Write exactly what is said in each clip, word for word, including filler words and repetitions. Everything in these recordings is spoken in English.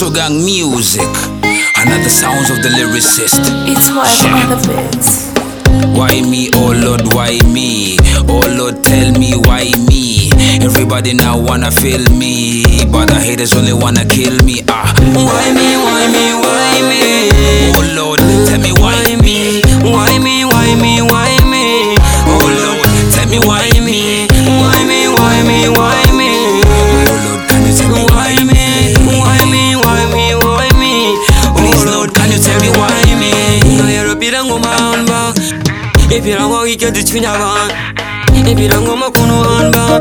Sugang music, another sounds of the lyricist. It's wife on the bits. Why me, oh Lord, why me? Oh Lord, tell me why me? Everybody now wanna feel me, but the haters only wanna kill me. Ah, why me, why me, why me? Oh Lord, tell me why me? Why me, why me, why me? Oh Lord, tell me why me? Why me, why me, why me? Oh Lord, can you tell me why me? Why me, why me, why me? Please Lord, can you tell me why me? Nayero pirango mamba, e pirango ike dichunya ba, e pirango makuno anba.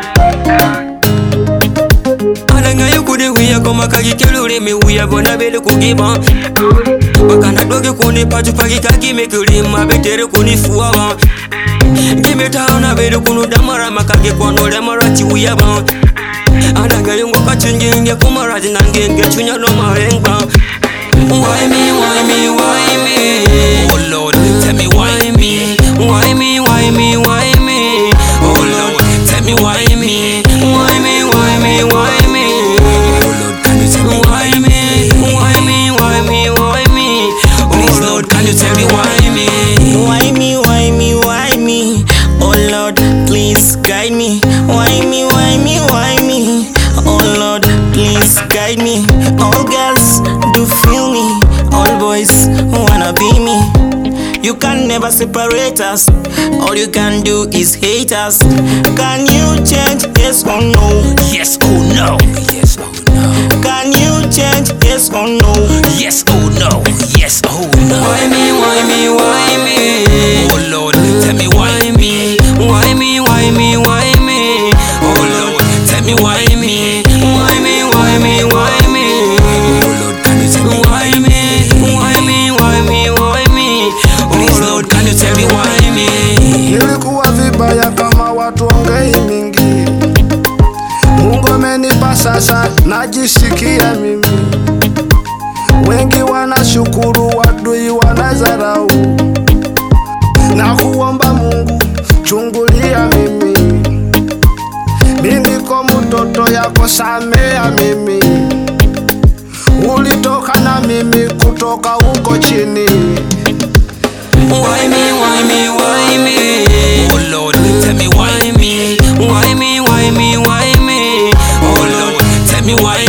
Alanga yukude huya koma kagi kelure me huya bona bele kugiba. Bakana doge kuni patu pagi kagi me kulima betere kuni fuwa. Give town a bit kunu damara makage kono demara ti huya ba. Alanga yungo kachungi kumara dinange chunya no marenga. Why me, why me, why me? Oh Lord, tell me why me? Why me, why me, why me? Oh Lord, tell me why me? Why me, why me, why me? Oh Lord, can you tell me why me? Why me, why me, why me? Please Lord, can you tell me why me? Why me, why me, why me? Oh Lord, please guide me. Why me, why me, why me? Oh Lord, please guide me. All girls do feel me, all boys wanna be me. You can never separate us, all you can do is hate us. Can you change, yes or no? Yes or no? Yes or no? Can you change, yes or no? Yes or no? Yes or no? Why me, why me, why me? Oh Lord, tell me why me? Why me, why me, why me? Oh Lord, tell me why me? Why me, why me, why me? Oh Lord, can you tell me why me? Why me, why me, why me? Please Lord, can you tell me why me? Nilikuwa vibaya kama watu ongei mingi, Mungu amenipa sasa najisikia mimi. Wengi wanashukuru, wadui wanadharau, na kuomba Mungu chungulia mimi. Mimi niko mtoto yako, samea mimi. Ulitoka na mimi kutoka huko chini. Why me, why me, why me? Oh Lord, tell me why me? Why me, why me, why me? Oh Lord, tell me why